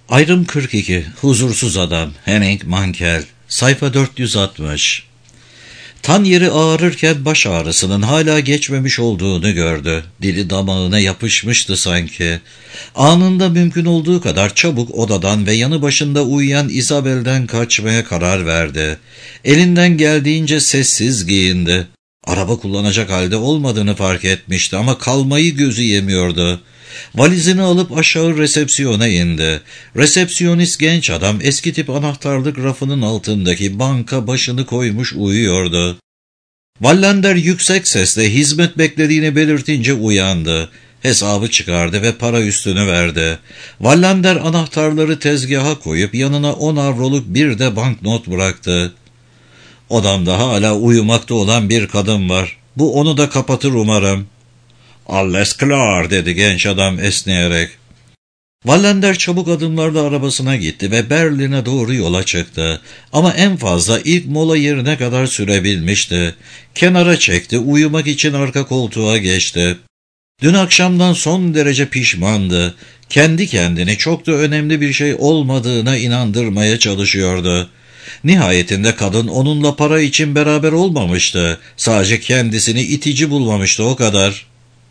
Ayrım 42. Huzursuz Adam. Henning Mankell. Sayfa 460. Tan yeri ağrırken baş ağrısının hala geçmemiş olduğunu gördü. Dili damağına yapışmıştı sanki. Anında mümkün olduğu kadar çabuk odadan ve yanı başında uyuyan Isabel'den kaçmaya karar verdi. Elinden geldiğince sessiz giyindi. Araba kullanacak halde olmadığını fark etmişti ama kalmayı gözü yemiyordu. Valizini alıp aşağı resepsiyona indi. Resepsiyonist genç adam eski tip anahtarlık rafının altındaki banka başını koymuş uyuyordu. Wallander yüksek sesle hizmet beklediğini belirtince uyandı. Hesabı çıkardı ve para üstünü verdi. Wallander anahtarları tezgaha koyup yanına 10 avroluk bir de banknot bıraktı. Odamda hala uyumakta olan bir kadın var. Bu onu da kapatır umarım. "Alles klar," dedi genç adam esneyerek. Wallander çabuk adımlarla arabasına gitti ve Berlin'e doğru yola çıktı. Ama en fazla ilk mola yerine kadar sürebilmişti. Kenara çekti, uyumak için arka koltuğa geçti. Dün akşamdan son derece pişmandı. Kendi kendini çok da önemli bir şey olmadığına inandırmaya çalışıyordu. Nihayetinde kadın onunla para için beraber olmamıştı. Sadece kendisini itici bulmamıştı, o kadar.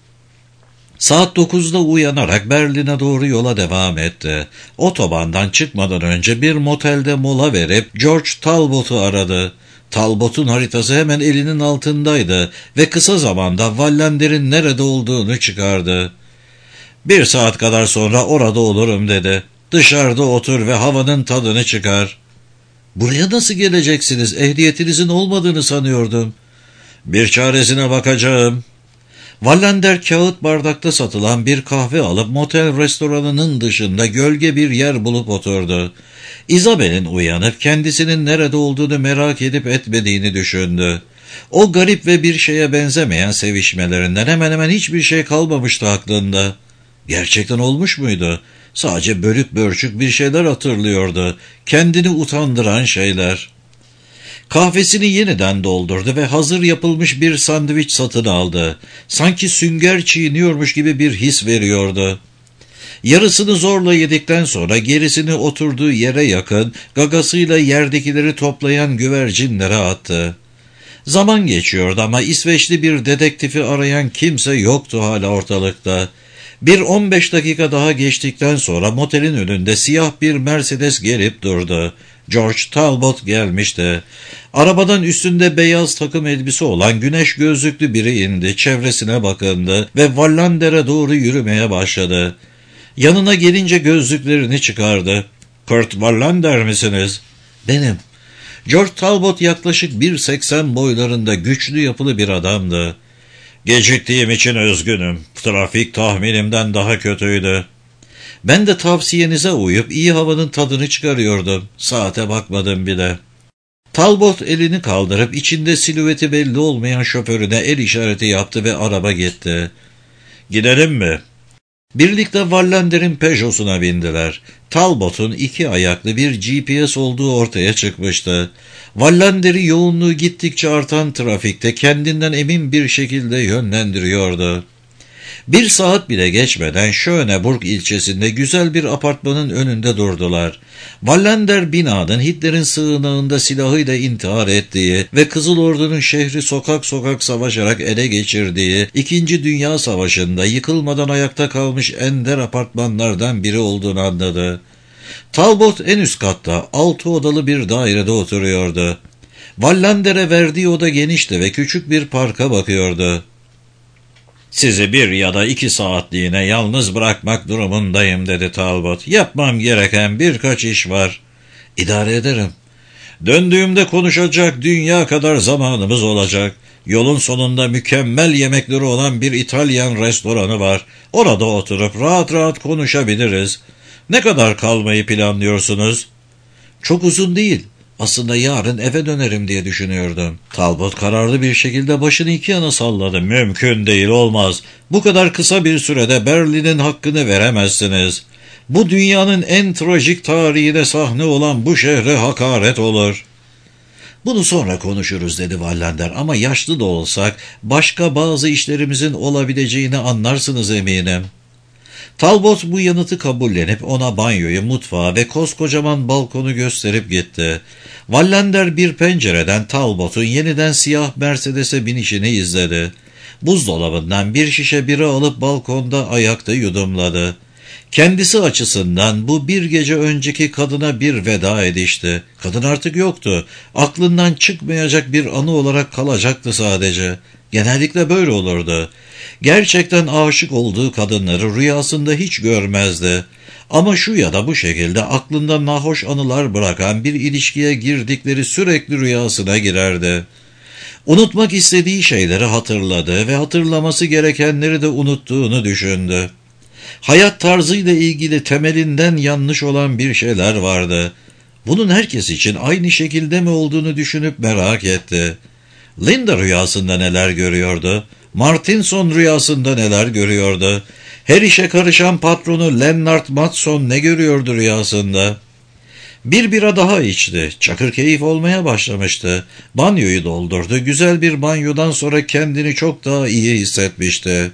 Saat 9'da uyanarak Berlin'e doğru yola devam etti. Otobandan çıkmadan önce bir motelde mola verip George Talbot'u aradı. Talbot'un haritası hemen elinin altındaydı ve kısa zamanda Wallander'in nerede olduğunu çıkardı. "1 saat kadar sonra orada olurum," dedi. "Dışarıda otur ve havanın tadını çıkar." "Buraya nasıl geleceksiniz? Ehliyetinizin olmadığını sanıyordum." "Bir çaresine bakacağım." Wallander kağıt bardakta satılan bir kahve alıp motel restoranının dışında gölge bir yer bulup oturdu. Isabel'in uyanıp kendisinin nerede olduğunu merak edip etmediğini düşündü. O garip ve bir şeye benzemeyen sevişmelerinden hemen hemen hiçbir şey kalmamıştı aklında. Gerçekten olmuş muydu? Sadece bölük bölçük bir şeyler hatırlıyordu. Kendini utandıran şeyler. Kahvesini yeniden doldurdu ve hazır yapılmış bir sandviç satın aldı. Sanki sünger çiğniyormuş gibi bir his veriyordu. Yarısını zorla yedikten sonra gerisini oturduğu yere yakın, gagasıyla yerdekileri toplayan güvercinlere attı. Zaman geçiyordu ama İsveçli bir dedektifi arayan kimse yoktu hala ortalıkta. 15 dakika daha geçtikten sonra motelin önünde siyah bir Mercedes gelip durdu. George Talbot gelmişti. Arabadan üstünde beyaz takım elbise olan güneş gözlüklü biri indi, çevresine bakındı ve Wallander'e doğru yürümeye başladı. Yanına gelince gözlüklerini çıkardı. "Kurt Wallander misiniz?" "Benim." George Talbot yaklaşık 1.80 boylarında güçlü yapılı bir adamdı. "Geciktiğim için üzgünüm. Trafik tahminimden daha kötüydü." "Ben de tavsiyenize uyup iyi havanın tadını çıkarıyordum. Saate bakmadım bile." Talbot elini kaldırıp içinde silüeti belli olmayan şoförüne el işareti yaptı ve araba gitti. "Gidelim mi?" Birlikte Wallander'in Peugeot'una bindiler. Talbot'un 2 ayaklı bir GPS olduğu ortaya çıkmıştı. Wallander'i yoğunluğu gittikçe artan trafikte kendinden emin bir şekilde yönlendiriyordu. 1 saat bile geçmeden Schöneburg ilçesinde güzel bir apartmanın önünde durdular. Wallander binanın Hitler'in sığınağında silahıyla intihar ettiği ve Kızıl Ordu'nun şehri sokak sokak savaşarak ele geçirdiği 2. Dünya Savaşı'nda yıkılmadan ayakta kalmış ender apartmanlardan biri olduğunu anladı. Talbot en üst katta 6 odalı bir dairede oturuyordu. Wallander'e verdiği oda genişti ve küçük bir parka bakıyordu. "Sizi 1 ya da 2 saatliğine yalnız bırakmak durumundayım," dedi Talbot. "Yapmam gereken birkaç iş var." "İdare ederim." "Döndüğümde konuşacak dünya kadar zamanımız olacak. Yolun sonunda mükemmel yemekleri olan bir İtalyan restoranı var. Orada oturup rahat rahat konuşabiliriz. Ne kadar kalmayı planlıyorsunuz?" "Çok uzun değil. Aslında yarın eve dönerim diye düşünüyordum." Talbot kararlı bir şekilde başını 2 yana salladı. "Mümkün değil, olmaz. Bu kadar kısa bir sürede Berlin'in hakkını veremezsiniz. Bu dünyanın en trajik tarihine sahne olan bu şehre hakaret olur." "Bunu sonra konuşuruz," dedi Wallander, "ama yaşlı da olsak başka bazı işlerimizin olabileceğini anlarsınız eminim." Talbot bu yanıtı kabullenip ona banyoyu, mutfağı ve koskocaman balkonu gösterip gitti. Wallander bir pencereden Talbot'un yeniden siyah Mercedes'e binişini izledi. Buzdolabından bir şişe bira alıp balkonda ayakta yudumladı. Kendisi açısından bu bir gece önceki kadına bir veda edişti. Kadın artık yoktu. Aklından çıkmayacak bir anı olarak kalacaktı sadece. Genellikle böyle olurdu. Gerçekten aşık olduğu kadınları rüyasında hiç görmezdi. Ama şu ya da bu şekilde aklında nahoş anılar bırakan bir ilişkiye girdikleri sürekli rüyasına girerdi. Unutmak istediği şeyleri hatırladı ve hatırlaması gerekenleri de unuttuğunu düşündü. Hayat tarzıyla ilgili temelinden yanlış olan bir şeyler vardı. Bunun herkes için aynı şekilde mi olduğunu düşünüp merak etti. Linda rüyasında neler görüyordu? Martinson rüyasında neler görüyordu? Her işe karışan patronu Leonard Matson ne görüyordu rüyasında? Bir bira daha içti. Çakır keyif olmaya başlamıştı. Banyoyu doldurdu. Güzel bir banyodan sonra kendini çok daha iyi hissetmişti.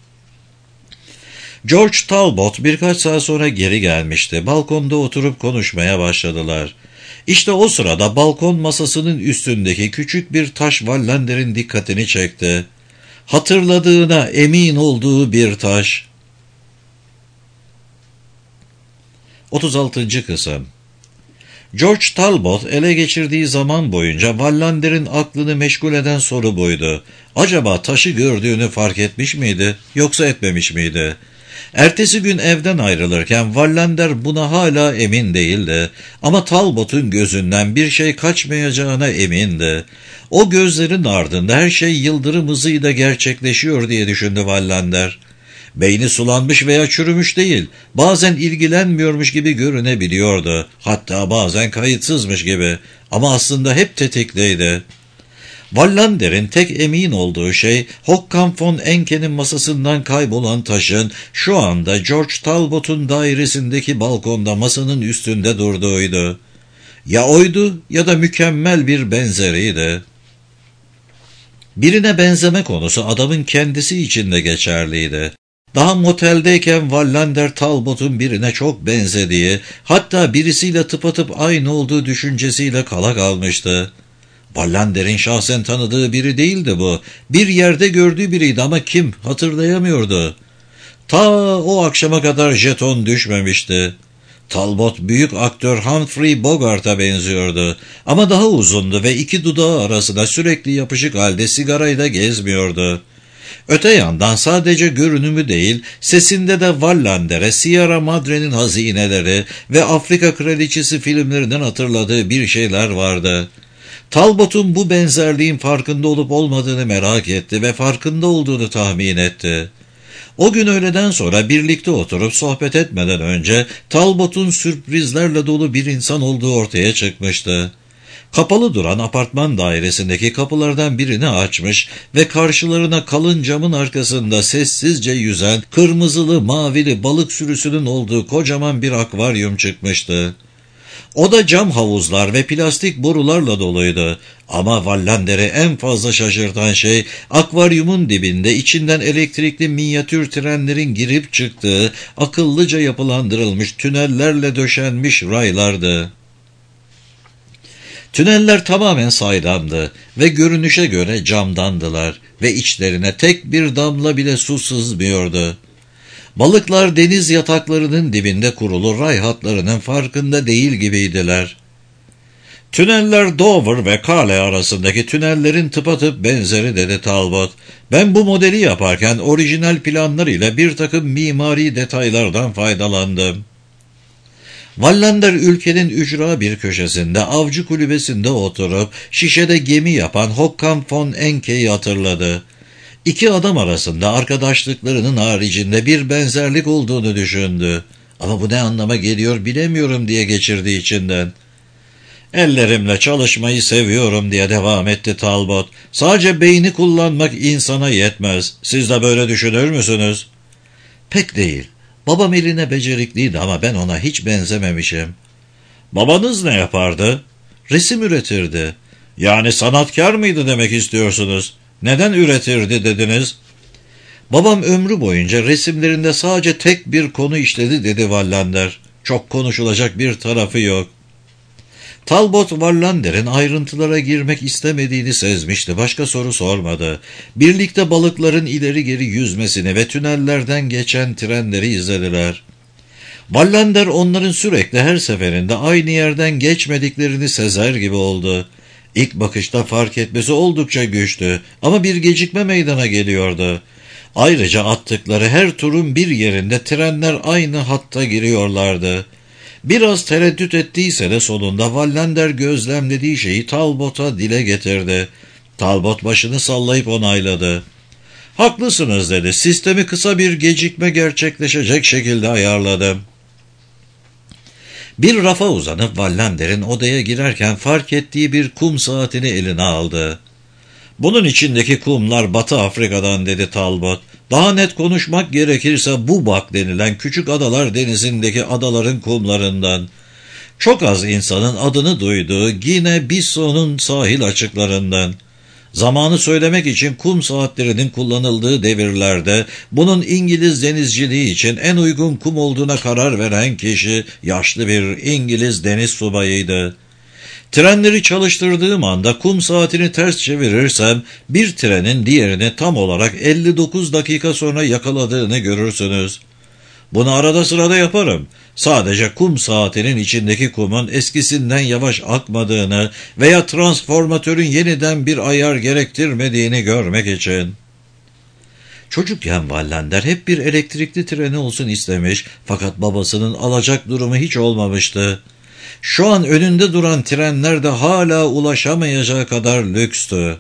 George Talbot birkaç saat sonra geri gelmişti. Balkonda oturup konuşmaya başladılar. İşte o sırada balkon masasının üstündeki küçük bir taş Wallander'in dikkatini çekti. Hatırladığına emin olduğu bir taş. 36. Kısım. George Talbot ele geçirdiği zaman boyunca Wallander'in aklını meşgul eden soru buydu. Acaba taşı gördüğünü fark etmiş miydi, yoksa etmemiş miydi? Ertesi gün evden ayrılırken Wallander buna hala emin değildi. Ama Talbot'un gözünden bir şey kaçmayacağına emindi. O gözlerin ardında her şey yıldırım hızıyla gerçekleşiyor diye düşündü Wallander. Beyni sulanmış veya çürümüş değil, bazen ilgilenmiyormuş gibi görünebiliyordu. Hatta bazen kayıtsızmış gibi, ama aslında hep tetikteydi. Wallander'in tek emin olduğu şey, Håkan von Enke'nin masasından kaybolan taşın şu anda George Talbot'un dairesindeki balkonda masanın üstünde durduğuydu. Ya oydu ya da mükemmel bir benzeriydi. Birine benzeme konusu adamın kendisi için de geçerliydi. Daha moteldeyken Wallander Talbot'un birine çok benzediği, hatta birisiyle tıpatıp aynı olduğu düşüncesiyle kala kalmıştı. Wallander'in şahsen tanıdığı biri değildi bu. Bir yerde gördüğü biriydi ama kim hatırlayamıyordu. Ta o akşama kadar jeton düşmemişti. Talbot büyük aktör Humphrey Bogart'a benziyordu. Ama daha uzundu ve iki dudağı arasında sürekli yapışık halde sigarayla gezmiyordu. Öte yandan sadece görünümü değil, sesinde de Wallander'e Sierra Madre'nin hazineleri ve Afrika Kraliçesi filmlerinden hatırladığı bir şeyler vardı. Talbot'un bu benzerliğin farkında olup olmadığını merak etti ve farkında olduğunu tahmin etti. O gün öğleden sonra birlikte oturup sohbet etmeden önce Talbot'un sürprizlerle dolu bir insan olduğu ortaya çıkmıştı. Kapalı duran apartman dairesindeki kapılardan birini açmış ve karşılarına kalın camın arkasında sessizce yüzen kırmızılı mavili balık sürüsünün olduğu kocaman bir akvaryum çıkmıştı. O da cam havuzlar ve plastik borularla doluydu. Ama Wallander'i en fazla şaşırtan şey, akvaryumun dibinde içinden elektrikli minyatür trenlerin girip çıktığı, akıllıca yapılandırılmış tünellerle döşenmiş raylardı. Tüneller tamamen saydamdı ve görünüşe göre camdandılar ve içlerine tek bir damla bile su sızmıyordu. Balıklar deniz yataklarının dibinde kurulu ray hatlarının farkında değil gibiydiler. Tüneller Dover ve Calais arasındaki tünellerin tıpatıp benzeri dedi Talbot. Ben bu modeli yaparken orijinal planlarıyla bir takım mimari detaylardan faydalandım. Wallander ülkenin ücra bir köşesinde avcı kulübesinde oturup şişede gemi yapan Håkan von Enke'yi hatırladı. İki adam arasında arkadaşlıklarının haricinde bir benzerlik olduğunu düşündü. Ama bu ne anlama geliyor bilemiyorum diye geçirdi içinden. Ellerimle çalışmayı seviyorum diye devam etti Talbot. Sadece beyni kullanmak insana yetmez. Siz de böyle düşünür müsünüz? Pek değil. Babam eline becerikliydi ama ben ona hiç benzememişim. Babanız ne yapardı? Resim üretirdi. Yani sanatkar mıydı demek istiyorsunuz? Neden üretirdi dediniz? Babam ömrü boyunca resimlerinde sadece tek bir konu işledi dedi Wallander. Çok konuşulacak bir tarafı yok. Talbot Wallander'in ayrıntılara girmek istemediğini sezmişti. Başka soru sormadı. Birlikte balıkların ileri geri yüzmesini ve tünellerden geçen trenleri izlediler. Wallander onların sürekli her seferinde aynı yerden geçmediklerini sezer gibi oldu. İlk bakışta fark etmesi oldukça güçtü ama bir gecikme meydana geliyordu. Ayrıca attıkları her turun bir yerinde trenler aynı hatta giriyorlardı. Biraz tereddüt ettiyse de sonunda Wallander gözlemlediği şeyi Talbot'a dile getirdi. Talbot başını sallayıp onayladı. "Haklısınız," dedi. "Sistemi kısa bir gecikme gerçekleşecek şekilde ayarladım." Bir rafa uzanıp Wallander'in odaya girerken fark ettiği bir kum saatini eline aldı. "Bunun içindeki kumlar Batı Afrika'dan," dedi Talbot. "Daha net konuşmak gerekirse Bubak denilen küçük adalar denizindeki adaların kumlarından. Çok az insanın adını duyduğu Gine-Bissau'nun sahil açıklarından. Zamanı söylemek için kum saatlerinin kullanıldığı devirlerde bunun İngiliz denizciliği için en uygun kum olduğuna karar veren kişi yaşlı bir İngiliz deniz subayıydı. Trenleri çalıştırdığım anda kum saatini ters çevirirsem bir trenin diğerini tam olarak 59 dakika sonra yakaladığını görürsünüz. Bunu arada sırada yaparım. Sadece kum saatinin içindeki kumun eskisinden yavaş akmadığını veya transformatörün yeniden bir ayar gerektirmediğini görmek için." Çocukken Wallander hep bir elektrikli treni olsun istemiş fakat babasının alacak durumu hiç olmamıştı. Şu an önünde duran trenler de hala ulaşamayacağı kadar lükstü.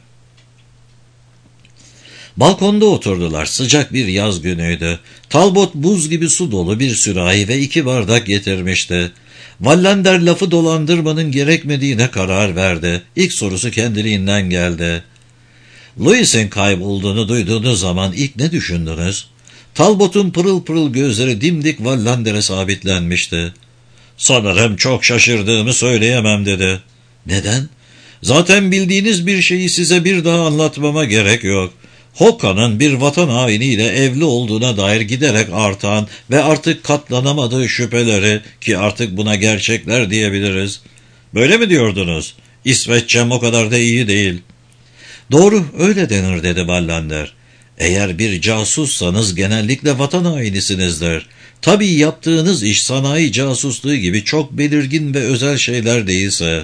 Balkonda oturdular. Sıcak bir yaz günüydü. Talbot buz gibi su dolu bir sürahi ve 2 bardak getirmişti. Wallander lafı dolandırmanın gerekmediğine karar verdi. İlk sorusu kendiliğinden geldi. "Louis'in kaybolduğunu duyduğunuz zaman ilk ne düşündünüz?" Talbot'un pırıl pırıl gözleri dimdik Wallander'e sabitlenmişti. "Sanırım çok şaşırdığımı söyleyemem," dedi. "Neden?" "Zaten bildiğiniz bir şeyi size bir daha anlatmama gerek yok. Hokka'nın bir vatan hainiyle evli olduğuna dair giderek artan ve artık katlanamadığı şüpheleri, ki artık buna gerçekler diyebiliriz." "Böyle mi diyordunuz? İsveççem o kadar da iyi değil." "Doğru, öyle denir," dedi Wallander. "Eğer bir casussanız genellikle vatan hainisinizdir. Tabii yaptığınız iş sanayi casusluğu gibi çok belirgin ve özel şeyler değilse."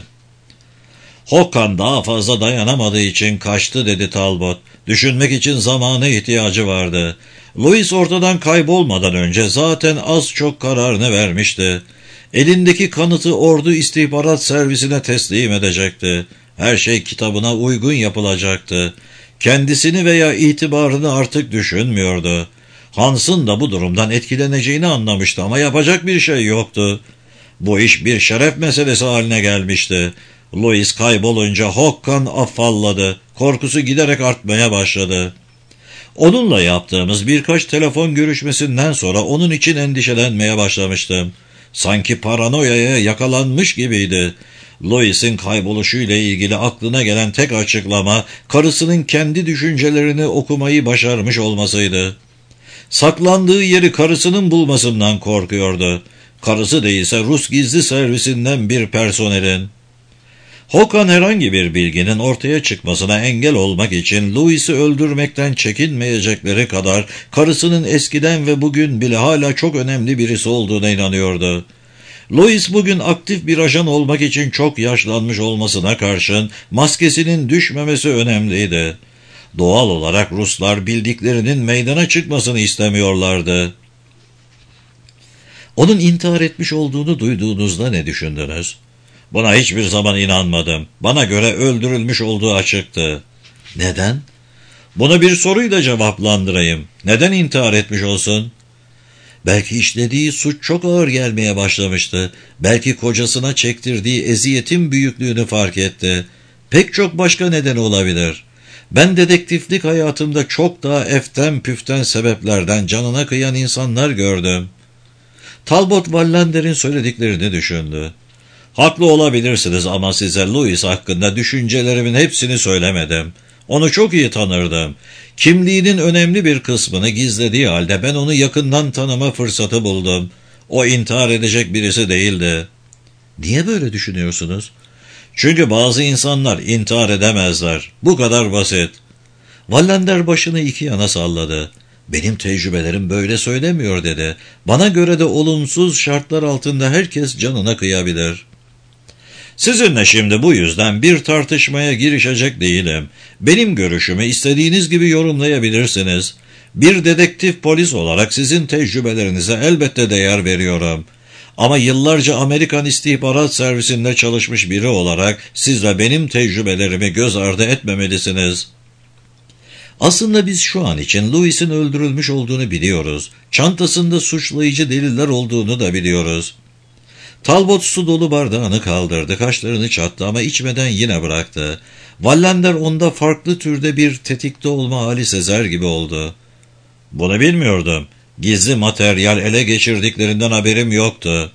"Håkan daha fazla dayanamadığı için kaçtı," dedi Talbot. "Düşünmek için zamana ihtiyacı vardı. Louis ortadan kaybolmadan önce zaten az çok kararını vermişti. Elindeki kanıtı ordu istihbarat servisine teslim edecekti. Her şey kitabına uygun yapılacaktı. Kendisini veya itibarını artık düşünmüyordu. Hans'ın da bu durumdan etkileneceğini anlamıştı ama yapacak bir şey yoktu. Bu iş bir şeref meselesi haline gelmişti. Louis kaybolunca Håkan afalladı. Korkusu giderek artmaya başladı. Onunla yaptığımız birkaç telefon görüşmesinden sonra onun için endişelenmeye başlamıştım. Sanki paranoyaya yakalanmış gibiydi. Louis'in kayboluşuyla ilgili aklına gelen tek açıklama karısının kendi düşüncelerini okumayı başarmış olmasıydı. Saklandığı yeri karısının bulmasından korkuyordu. Karısı değilse Rus gizli servisinden bir personelin. Håkan herhangi bir bilginin ortaya çıkmasına engel olmak için Louis'i öldürmekten çekinmeyecekleri kadar karısının eskiden ve bugün bile hala çok önemli birisi olduğuna inanıyordu. Louis bugün aktif bir ajan olmak için çok yaşlanmış olmasına karşın maskesinin düşmemesi önemliydi. Doğal olarak Ruslar bildiklerinin meydana çıkmasını istemiyorlardı. Onun intihar etmiş olduğunu duyduğunuzda ne düşündünüz? Buna hiçbir zaman inanmadım. Bana göre öldürülmüş olduğu açıktı. Neden? Bunu bir soruyla cevaplandırayım. Neden intihar etmiş olsun? Belki işlediği suç çok ağır gelmeye başlamıştı. Belki kocasına çektirdiği eziyetin büyüklüğünü fark etti. Pek çok başka neden olabilir. Ben dedektiflik hayatımda çok daha eften püften sebeplerden canına kıyan insanlar gördüm. Talbot Wallander'in söylediklerini düşündü. Haklı olabilirsiniz ama size Louis hakkında düşüncelerimin hepsini söylemedim. Onu çok iyi tanırdım. Kimliğinin önemli bir kısmını gizlediği halde ben onu yakından tanıma fırsatı buldum. O intihar edecek birisi değildi. Niye böyle düşünüyorsunuz? Çünkü bazı insanlar intihar edemezler. Bu kadar basit. Wallander başını iki yana salladı. Benim tecrübelerim böyle söylemiyor dedi. Bana göre de olumsuz şartlar altında herkes canına kıyabilir. Sizinle şimdi bu yüzden bir tartışmaya girişecek değilim. Benim görüşümü istediğiniz gibi yorumlayabilirsiniz. Bir dedektif polis olarak sizin tecrübelerinize elbette değer veriyorum. Ama yıllarca Amerikan İstihbarat Servisinde çalışmış biri olarak siz de benim tecrübelerimi göz ardı etmemelisiniz. Aslında biz şu an için Louis'in öldürülmüş olduğunu biliyoruz. Çantasında suçlayıcı deliller olduğunu da biliyoruz. Talbot su dolu bardağını kaldırdı, kaşlarını çattı ama içmeden yine bıraktı. Wallander onda farklı türde bir tetikte olma hali sezer gibi oldu. Bunu bilmiyordum. Gizli materyal ele geçirdiklerinden haberim yoktu.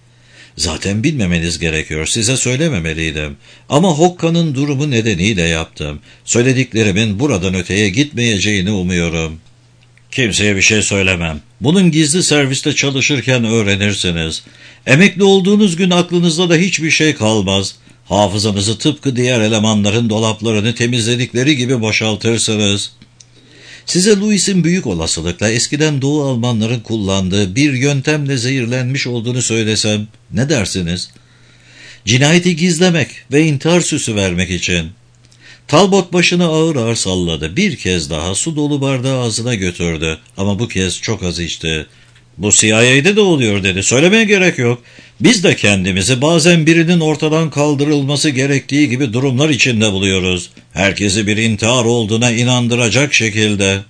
Zaten bilmemeniz gerekiyor, size söylememeliydim. Ama Hokka'nın durumu nedeniyle yaptım. Söylediklerimin buradan öteye gitmeyeceğini umuyorum. Kimseye bir şey söylemem. Bunun gizli serviste çalışırken öğrenirsiniz. Emekli olduğunuz gün aklınızda da hiçbir şey kalmaz. Hafızanızı tıpkı diğer elemanların dolaplarını temizledikleri gibi boşaltırsınız. Size Louis'in büyük olasılıkla eskiden Doğu Almanların kullandığı bir yöntemle zehirlenmiş olduğunu söylesem ne dersiniz? Cinayeti gizlemek ve intihar süsü vermek için. Talbot başını ağır ağır salladı. Bir kez daha su dolu bardağı ağzına götürdü. Ama bu kez çok az içti. Bu CIA'de de oluyor dedi. Söylemeye gerek yok. Biz de kendimizi bazen birinin ortadan kaldırılması gerektiği gibi durumlar içinde buluyoruz. Herkesi bir intihar olduğuna inandıracak şekilde.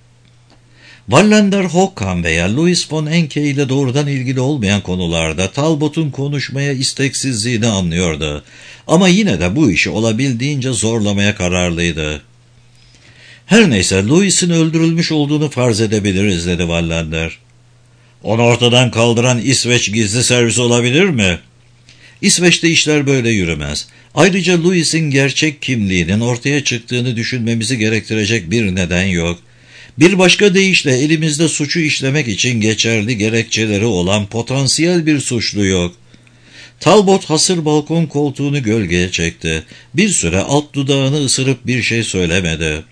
Wallander, Hockan veya Louis von Enke ile doğrudan ilgili olmayan konularda Talbot'un konuşmaya isteksizliğini anlıyordu. Ama yine de bu işi olabildiğince zorlamaya kararlıydı. Her neyse Louis'in öldürülmüş olduğunu farz edebiliriz dedi Wallander. Onu ortadan kaldıran İsveç gizli servisi olabilir mi? İsveç'te işler böyle yürümez. Ayrıca Louis'in gerçek kimliğinin ortaya çıktığını düşünmemizi gerektirecek bir neden yok. Bir başka deyişle elimizde suçu işlemek için geçerli gerekçeleri olan potansiyel bir suçlu yok. Talbot hasır balkon koltuğunu gölgeye çekti. Bir süre alt dudağını ısırıp bir şey söylemedi.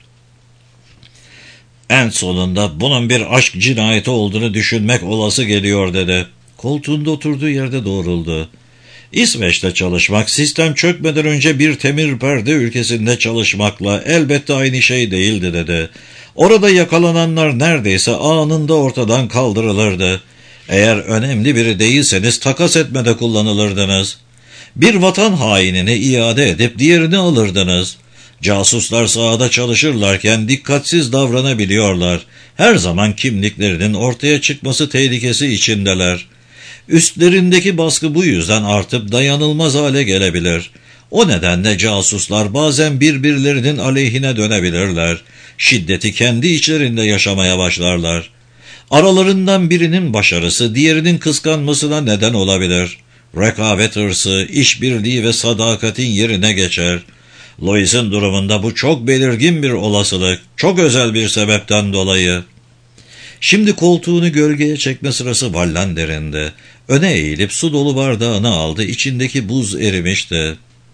En sonunda bunun bir aşk cinayeti olduğunu düşünmek olası geliyor dedi. Koltuğunda oturduğu yerde doğruldu. İsveç'te çalışmak, sistem çökmeden önce bir temir perde ülkesinde çalışmakla elbette aynı şey değildi dedi. Orada yakalananlar neredeyse anında ortadan kaldırılırdı. Eğer önemli biri değilseniz takas etmede kullanılırdınız. Bir vatan hainini iade edip diğerini alırdınız. Casuslar sahada çalışırlarken dikkatsiz davranabiliyorlar. Her zaman kimliklerinin ortaya çıkması tehlikesi içindeler. Üstlerindeki baskı bu yüzden artıp dayanılmaz hale gelebilir. O nedenle casuslar bazen birbirlerinin aleyhine dönebilirler. Şiddeti kendi içlerinde yaşamaya başlarlar. Aralarından birinin başarısı diğerinin kıskanmasına neden olabilir. Rekabet hırsı, işbirliği ve sadakatin yerine geçer. Louis'in durumunda bu çok belirgin bir olasılık, çok özel bir sebepten dolayı. Şimdi koltuğunu gölgeye çekme sırası Wallander'indi. Öne eğilip su dolu bardağını aldı, içindeki buz erimişti.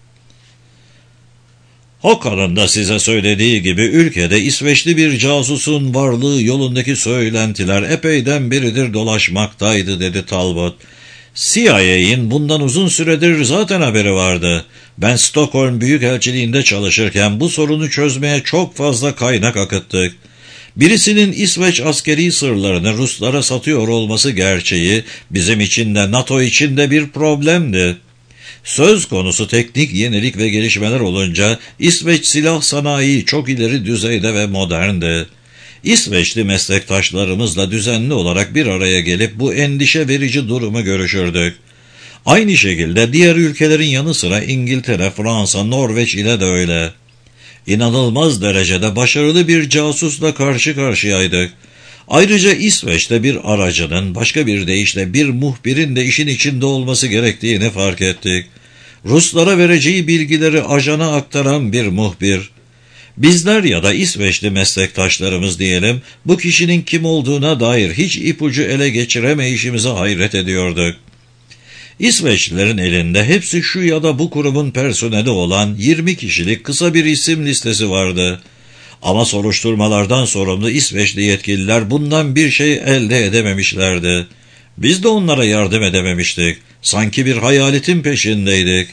Hockan'ın da size söylediği gibi ülkede İsveçli bir casusun varlığı yolundaki söylentiler epeyden beridir dolaşmaktaydı dedi Talbot. CIA'in bundan uzun süredir zaten haberi vardı. Ben Stockholm Büyükelçiliğinde çalışırken bu sorunu çözmeye çok fazla kaynak akıttık. Birisinin İsveç askeri sırlarını Ruslara satıyor olması gerçeği bizim için de NATO için de bir problemdi. Söz konusu teknik yenilik ve gelişmeler olunca İsveç silah sanayi çok ileri düzeyde ve moderndi. İsveçli meslektaşlarımızla düzenli olarak bir araya gelip bu endişe verici durumu görüşürdük. Aynı şekilde diğer ülkelerin yanı sıra İngiltere, Fransa, Norveç ile de öyle. İnanılmaz derecede başarılı bir casusla karşı karşıyaydık. Ayrıca İsveç'te bir aracının, başka bir deyişle bir muhbirin de işin içinde olması gerektiğini fark ettik. Ruslara vereceği bilgileri ajana aktaran bir muhbir. Bizler ya da İsveçli meslektaşlarımız diyelim, bu kişinin kim olduğuna dair hiç ipucu ele geçiremeyişimize hayret ediyorduk. İsveçlilerin elinde hepsi şu ya da bu kurumun personeli olan 20 kişilik kısa bir isim listesi vardı. Ama soruşturmalardan sorumlu İsveçli yetkililer bundan bir şey elde edememişlerdi. Biz de onlara yardım edememiştik. Sanki bir hayaletin peşindeydik.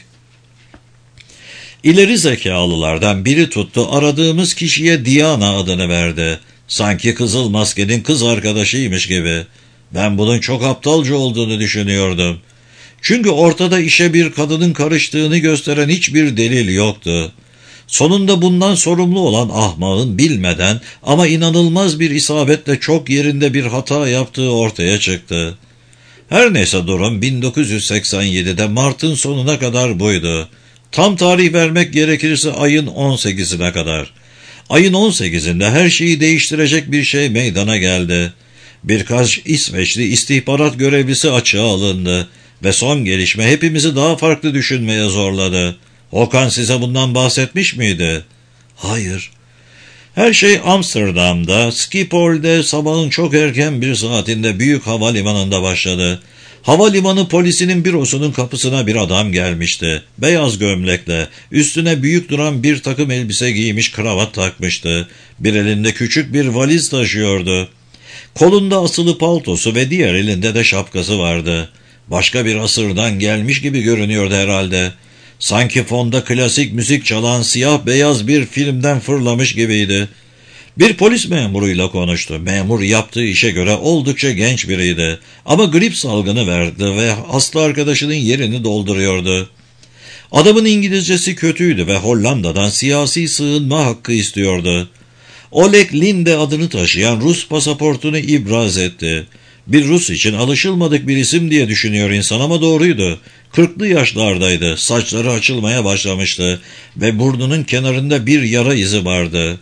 İleri zekalılardan biri tuttu, aradığımız kişiye Diana adını verdi. Sanki Kızıl Maske'nin kız arkadaşıymış gibi. Ben bunun çok aptalca olduğunu düşünüyordum. Çünkü ortada işe bir kadının karıştığını gösteren hiçbir delil yoktu. Sonunda bundan sorumlu olan ahmağın bilmeden ama inanılmaz bir isabetle çok yerinde bir hata yaptığı ortaya çıktı. Her neyse durum 1987'de Mart'ın sonuna kadar buydu. Tam tarih vermek gerekirse ayın 18'ine kadar. Ayın 18'inde her şeyi değiştirecek bir şey meydana geldi. Birkaç İsveçli istihbarat görevlisi açığa alındı ve son gelişme hepimizi daha farklı düşünmeye zorladı. Okan size bundan bahsetmiş miydi? Hayır. Her şey Amsterdam'da, Schiphol'de sabahın çok erken bir saatinde büyük havalimanında başladı. Havalimanı polisinin bürosunun kapısına bir adam gelmişti. Beyaz gömlekle, üstüne büyük duran bir takım elbise giymiş, kravat takmıştı. Bir elinde küçük bir valiz taşıyordu. Kolunda asılı paltosu ve diğer elinde de şapkası vardı. Başka bir asırdan gelmiş gibi görünüyordu herhalde. Sanki fonda klasik müzik çalan siyah beyaz bir filmden fırlamış gibiydi. Bir polis memuruyla konuştu. Memur yaptığı işe göre oldukça genç biriydi. Ama grip salgını verdi ve hasta arkadaşının yerini dolduruyordu. Adamın İngilizcesi kötüydü ve Hollanda'dan siyasi sığınma hakkı istiyordu. Oleg Linde adını taşıyan Rus pasaportunu ibraz etti. Bir Rus için alışılmadık bir isim diye düşünüyor insan ama doğruydu. 40'lı yaşlardaydı, saçları açılmaya başlamıştı ve burnunun kenarında bir yara izi vardı.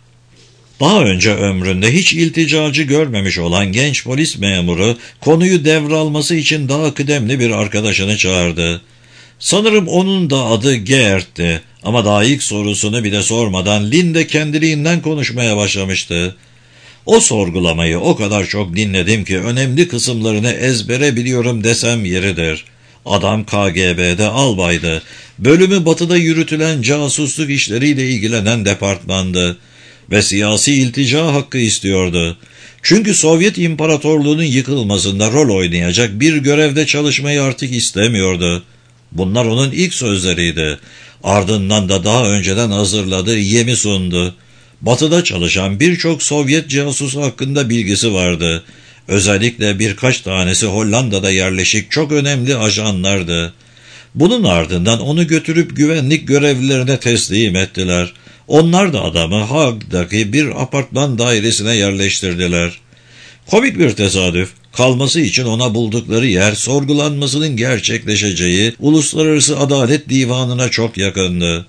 Daha önce ömründe hiç ilticacı görmemiş olan genç polis memuru konuyu devralması için daha kıdemli bir arkadaşını çağırdı. Sanırım onun da adı Gert'ti ama daha ilk sorusunu bile sormadan Linde kendiliğinden konuşmaya başlamıştı. O sorgulamayı o kadar çok dinledim ki önemli kısımlarını ezbere biliyorum desem yeridir. Adam KGB'de albaydı. Bölümü batıda yürütülen casusluk işleriyle ilgilenen departmandı ve siyasi iltica hakkı istiyordu. Çünkü Sovyet İmparatorluğu'nun yıkılmasında rol oynayacak bir görevde çalışmayı artık istemiyordu. Bunlar onun ilk sözleriydi. Ardından da daha önceden hazırladığı yemi sundu. Batı'da çalışan birçok Sovyet casusu hakkında bilgisi vardı. Özellikle birkaç tanesi Hollanda'da yerleşik çok önemli ajanlardı. Bunun ardından onu götürüp güvenlik görevlilerine teslim ettiler. Onlar da adamı Haag'daki bir apartman dairesine yerleştirdiler. Komik bir tesadüf. Kalması için ona buldukları yer sorgulanmasının gerçekleşeceği Uluslararası Adalet Divanı'na çok yakındı.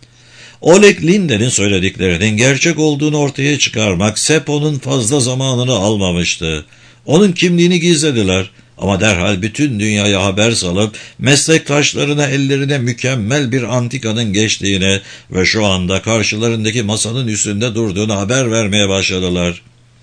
Oleg Linde'nin söylediklerinin gerçek olduğunu ortaya çıkarmak Sepo'nun fazla zamanını almamıştı. Onun kimliğini gizlediler ama derhal bütün dünyaya haber salıp meslektaşlarına ellerine mükemmel bir antikanın geçtiğini ve şu anda karşılarındaki masanın üstünde durduğunu haber vermeye başladılar.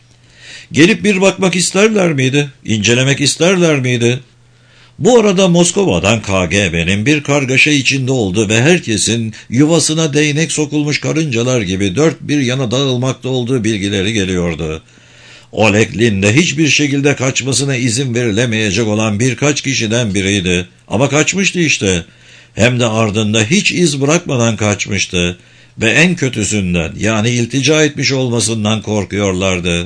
Gelip bir bakmak isterler miydi? İncelemek isterler miydi? Bu arada Moskova'dan KGB'nin bir kargaşa içinde olduğu ve herkesin yuvasına değnek sokulmuş karıncalar gibi dört bir yana dağılmakta olduğu bilgileri geliyordu. Oleg Linde hiçbir şekilde kaçmasına izin verilemeyecek olan birkaç kişiden biriydi. Ama kaçmıştı işte. Hem de ardında hiç iz bırakmadan kaçmıştı. Ve en kötüsünden yani iltica etmiş olmasından korkuyorlardı.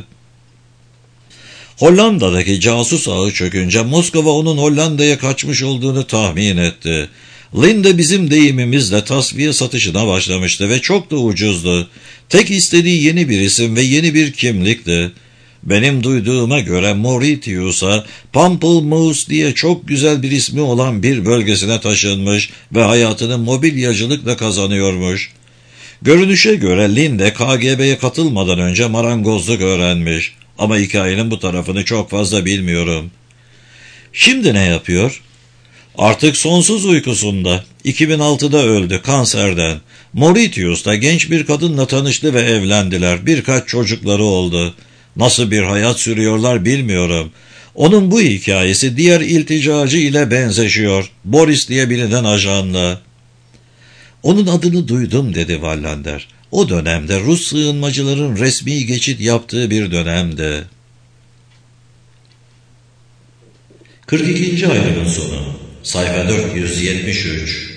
Hollanda'daki casus ağı çökünce Moskova onun Hollanda'ya kaçmış olduğunu tahmin etti. Linde bizim deyimimizle tasfiye satışına başlamıştı ve çok da ucuzdu. Tek istediği yeni bir isim ve yeni bir kimlikti. Benim duyduğuma göre Mauritius'a Pamplemousse diye çok güzel bir ismi olan bir bölgesine taşınmış ve hayatını mobilyacılıkla kazanıyormuş. Görünüşe göre Linde KGB'ye katılmadan önce marangozluk öğrenmiş. Ama hikayenin bu tarafını çok fazla bilmiyorum. Şimdi ne yapıyor? Artık sonsuz uykusunda. 2006'da öldü kanserden. Mauritius'ta genç bir kadınla tanıştı ve evlendiler. Birkaç çocukları oldu. Nasıl bir hayat sürüyorlar bilmiyorum. Onun bu hikayesi diğer ilticacı ile benzeşiyor. Boris diye bilinen ajanla. Onun adını duydum dedi Wallander. O dönemde Rus sığınmacıların resmi geçit yaptığı bir dönemdi. 42. ayrımın sonu. Sayfa 473.